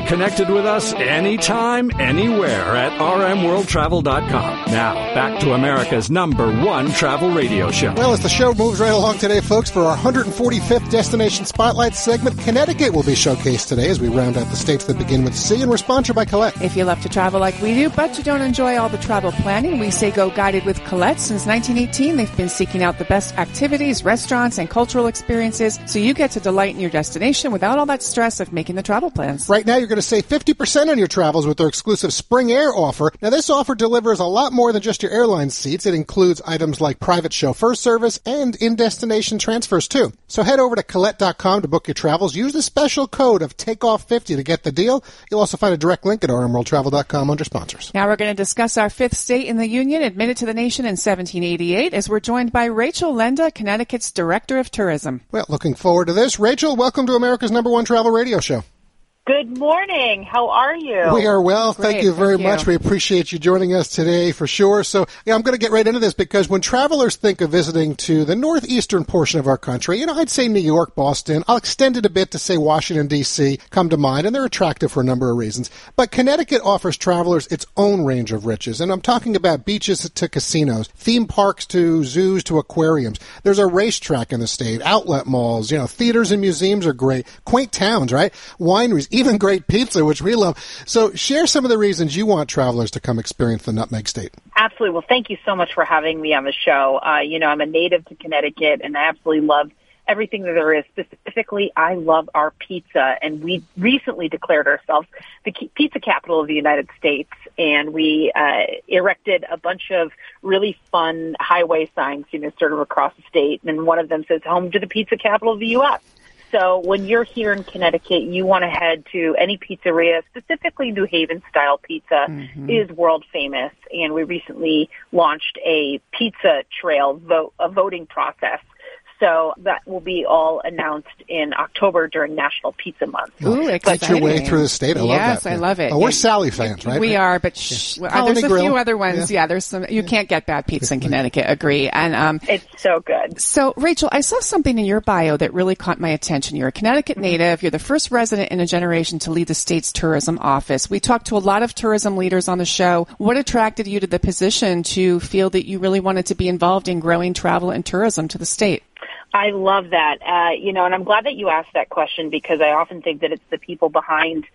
connected with us anytime, anywhere at rmworldtravel.com. Now, back to America's #1 travel radio show. Well, as the show moves right along today, folks, for our 145th Destination Spotlight segment, Connecticut will be showcased today as we round out the states that begin with C, and we're sponsored by Colette. If you love to travel like we do, but you don't enjoy all the travel planning, we say go guided with Colette. Since 1918, they've been seeking out the best activities, restaurants, and cultural experiences, so you get to delight in your destination without all that stress of making the travel plans. Right now, you're going to save 50% on your travels with their exclusive Spring Air offer. Now, this offer delivers a lot more than just your airline seats. It includes items like private chauffeur service and in-destination transfers, too. So head over to Colette.com to book your travels. Use the special code of TAKEOFF50 to get the deal. You'll also find a direct link at rmworldtravel.com under sponsors. Now we're going to discuss our fifth state in the Union, admitted to the nation in 1788, as we're joined by Rachel Lenda, Connecticut's Director of Tourism. Well, looking forward to this. Rachel, welcome to America's #1 travel radio show. Good morning. How are you? We are well. Great, Thank you very thank you. much. We appreciate you joining us today for sure. So, I'm going to get right into this because when travelers think of visiting to the northeastern portion of our country, I'd say New York, Boston. I'll extend it a bit to say Washington, D.C. come to mind, and they're attractive for a number of reasons. But Connecticut offers travelers its own range of riches, and I'm talking about beaches to casinos, theme parks to zoos to aquariums. There's a racetrack in the state, outlet malls, theaters and museums are great, quaint towns, right? Wineries, even great pizza, which we love. So share some of the reasons you want travelers to come experience the Nutmeg State. Absolutely. Well, thank you so much for having me on the show. I'm a native to Connecticut, and I absolutely love everything that there is. Specifically, I love our pizza, and we recently declared ourselves the pizza capital of the United States, and we erected a bunch of really fun highway signs, sort of across the state, and one of them says, home to the pizza capital of the U.S. So when you're here in Connecticut, you want to head to any pizzeria, specifically New Haven-style pizza is world famous. And we recently launched a pizza trail voting process. So that will be all announced in October during National Pizza Month. Ooh, exciting. Get your way through the state. I love that. Yes, I love it. Oh, we're Sally fans, right? We are, but there's a Grill. few other ones. Yeah, there's some. You can't get bad pizza in Connecticut. Agree. And it's so good. So, Rachel, I saw something in your bio that really caught my attention. You're a Connecticut native. You're the first resident in a generation to lead the state's tourism office. We talked to a lot of tourism leaders on the show. What attracted you to the position to feel that you really wanted to be involved in growing travel and tourism to the state? I love that, and I'm glad that you asked that question because I often think that it's the people behind,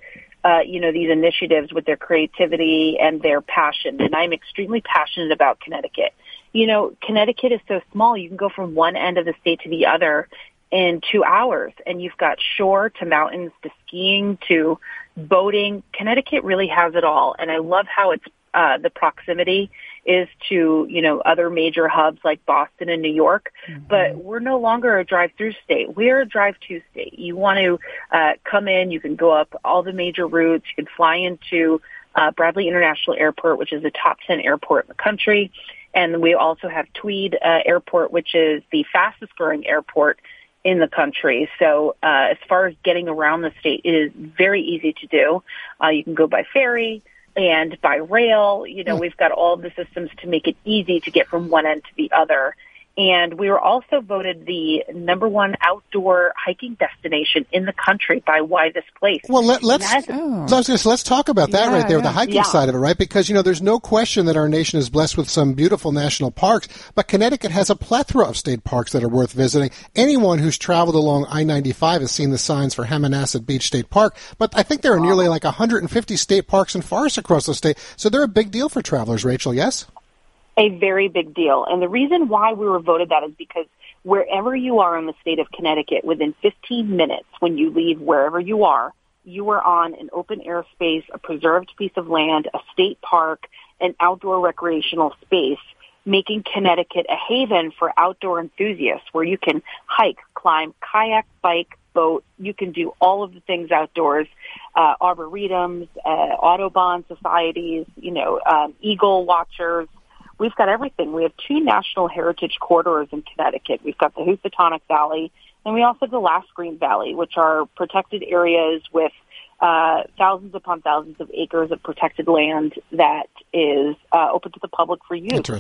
these initiatives with their creativity and their passion. And I'm extremely passionate about Connecticut. Connecticut is so small. You can go from one end of the state to the other in 2 hours, and you've got shore to mountains to skiing to boating. Connecticut really has it all, and I love how it's the proximity is to, other major hubs like Boston and New York. But we're no longer a drive-through state. We're a drive-to state. You want to come in, you can go up all the major routes. You can fly into Bradley International Airport, which is the top 10 airport in the country. And we also have Tweed Airport, which is the fastest-growing airport in the country. So as far as getting around the state, it is very easy to do. You can go by ferry and by rail. We've got all of the systems to make it easy to get from one end to the other. And we were also voted the #1 outdoor hiking destination in the country by Why This Place. Well, let's talk about that right there, the hiking side of it, right? Because, there's no question that our nation is blessed with some beautiful national parks, but Connecticut has a plethora of state parks that are worth visiting. Anyone who's traveled along I-95 has seen the signs for Hammonasset Beach State Park, but I think there are nearly 150 state parks and forests across the state, so they're a big deal for travelers, Rachel, yes? A very big deal. And the reason why we were voted that is because wherever you are in the state of Connecticut, within 15 minutes when you leave wherever you are on an open air space, a preserved piece of land, a state park, an outdoor recreational space, making Connecticut a haven for outdoor enthusiasts where you can hike, climb, kayak, bike, boat. You can do all of the things outdoors, arboretums, Audubon societies, eagle watchers. We've got everything. We have 2 national heritage corridors in Connecticut. We've got the Housatonic Valley, and we also have the Last Green Valley, which are protected areas with thousands upon thousands of acres of protected land that is open to the public for use. Interesting.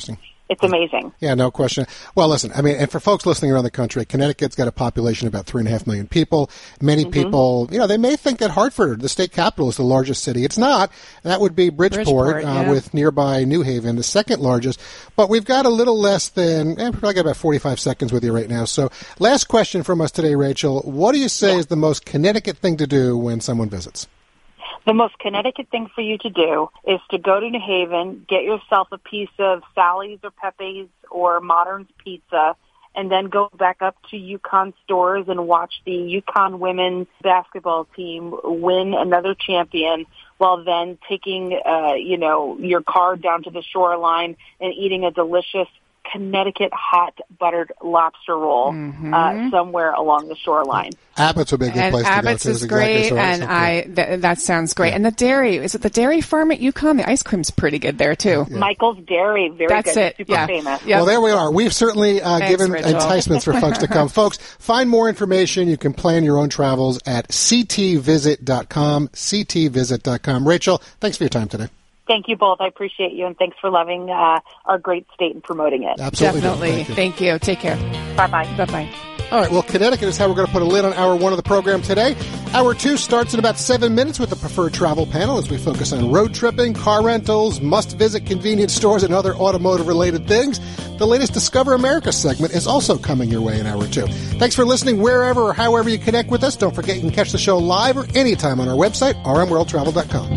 It's amazing. Yeah, no question. Well, listen, I mean, and for folks listening around the country, Connecticut's got a population of about 3.5 million people. Many people, they may think that Hartford, the state capital, is the largest city. It's not. That would be Bridgeport with nearby New Haven, the second largest. But we've got a little less than, we probably got about 45 seconds with you right now. So last question from us today, Rachel. What do you say is the most Connecticut thing to do when someone visits? The most Connecticut thing for you to do is to go to New Haven, get yourself a piece of Sally's or Pepe's or Modern's Pizza, and then go back up to UConn stores and watch the UConn women's basketball team win another champion, while then taking, your car down to the shoreline and eating a delicious Connecticut hot buttered lobster roll somewhere along the shoreline. Abbott's would be a good place to go to. Abbott's is great, and that sounds great. Yeah. And the dairy, is it the dairy farm at UConn? The ice cream's pretty good there, too. Yeah. Michael's Dairy, very That's good. It. Super famous. Yep. Well, there we are. We've certainly given Rachel. enticements for folks to come. Folks, find more information. You can plan your own travels at ctvisit.com, ctvisit.com. Rachel, thanks for your time today. Thank you both. I appreciate you, and thanks for loving our great state and promoting it. Absolutely. Definitely. Thank you. Take care. Bye-bye. Bye-bye. All right, well, Connecticut is how we're going to put a lid on Hour 1 of the program today. Hour 2 starts in about 7 minutes with the Preferred Travel Panel as we focus on road tripping, car rentals, must-visit convenience stores, and other automotive-related things. The latest Discover America segment is also coming your way in Hour 2. Thanks for listening wherever or however you connect with us. Don't forget you can catch the show live or anytime on our website, rmworldtravel.com.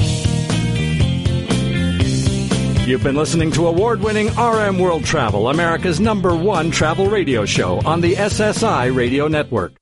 You've been listening to award-winning RM World Travel, America's #1 travel radio show on the SSI Radio Network.